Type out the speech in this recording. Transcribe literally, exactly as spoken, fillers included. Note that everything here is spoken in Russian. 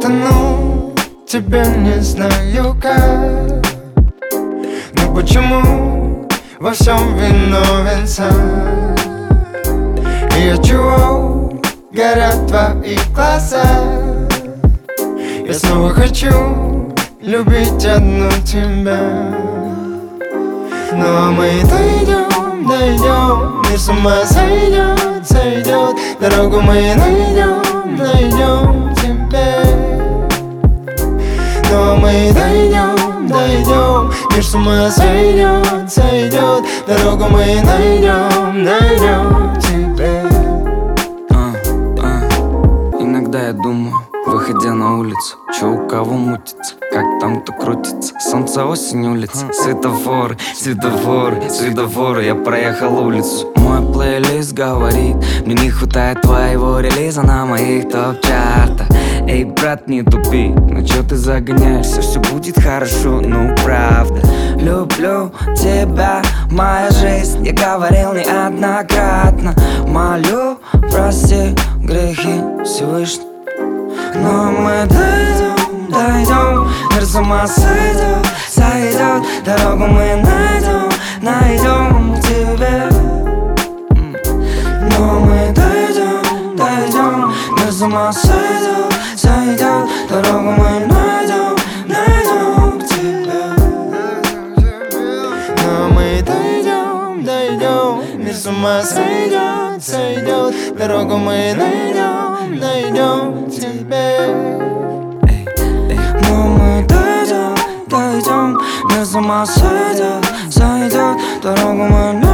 вернуть тебя не знаю как. Но почему во всем виновен сам? И отчего горят твои глаза? Я снова хочу любить одну тебя. Но мы дойдем, дойдем, мир с ума сойдет, сойдет. Дорогу мы найдем, найдем тебе. Но мы дойдем, дойдем, мир с ума сойдет, сойдет. Дорогу мы найдем, найдем тебе. а, а. Иногда я думаю, выходя на улицу, чё у кого мутится, как там кто крутится. Солнце, осень, улица, светофоры, светофоры, светофоры. Я проехал улицу, мой плейлист говорит: мне не хватает твоего релиза на моих топ-чартах. Эй, брат, не тупи, ну чё ты загоняешься? Все будет хорошо, ну правда. Люблю тебя, моя жизнь, я говорил неоднократно. Молю, прости грехи Всевышний. Но мы дойдем, дойдем, мир с ума сойдет, сойдет. Дорогу мы найдем, найдем к тебе. Но мы дойдем, дойдем, мир с ума сойдет, сойдет. Дорогу мы найдем, найдем к тебе. Но мы дойдем, дойдем, мир с ума сойдет, сойдет. Дорогу мы найдем, найдем к тебе. Но мы дойдем, дойдем, мир с ума сойдет, сойдет. Дорогу мы найдем.